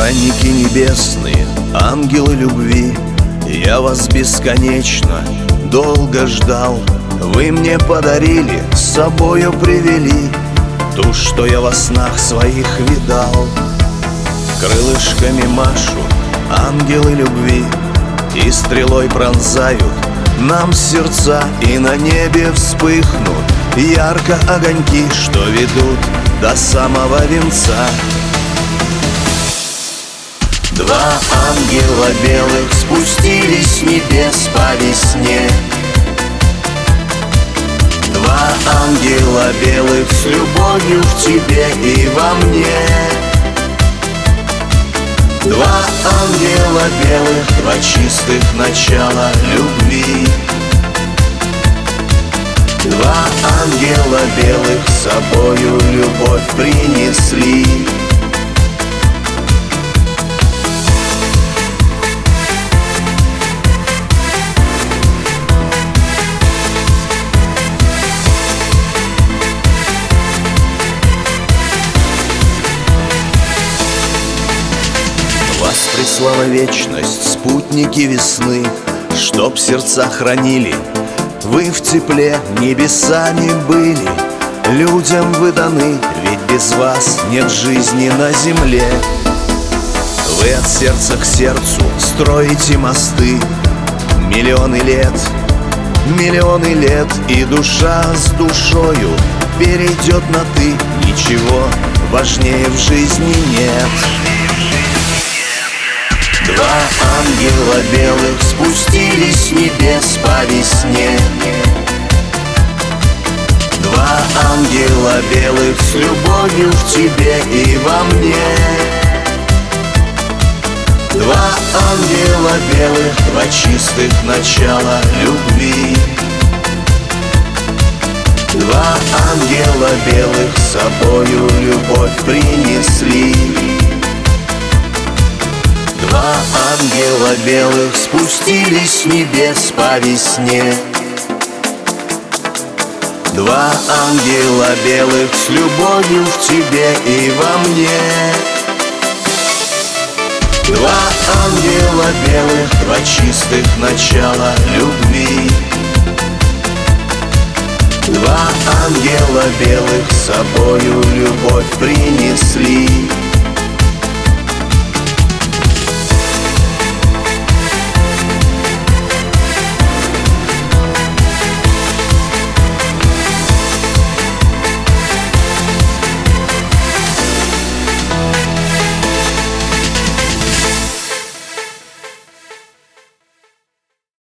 Охранники небесные, ангелы любви, я вас бесконечно долго ждал. Вы мне подарили, с собою привели ту, что я во снах своих видал. Крылышками машут ангелы любви и стрелой пронзают нам сердца, и на небе вспыхнут ярко огоньки, что ведут до самого венца. Два ангела белых спустились с небес по весне. Два ангела белых с любовью к тебе и во мне. Два ангела белых, два чистых начала любви. Два ангела белых с собою любовь принесли. Вас прислала вечность, спутники весны, чтоб сердца хранили. Вы в тепле небесами были, людям вы даны, ведь без вас нет жизни на земле. Вы от сердца к сердцу строите мосты, миллионы лет, и душа с душою перейдет на «ты». Ничего важнее в жизни нет. Два ангела белых спустились с небес по весне. Два ангела белых с любовью к тебе и во мне. Два ангела белых, два чистых начала любви. Два ангела белых с собою любовь принесли. Два ангела белых спустились с небес по весне. Два ангела белых с любовью к тебе и во мне. Два ангела белых, два чистых начала любви. Два ангела белых с собою любовь принесли.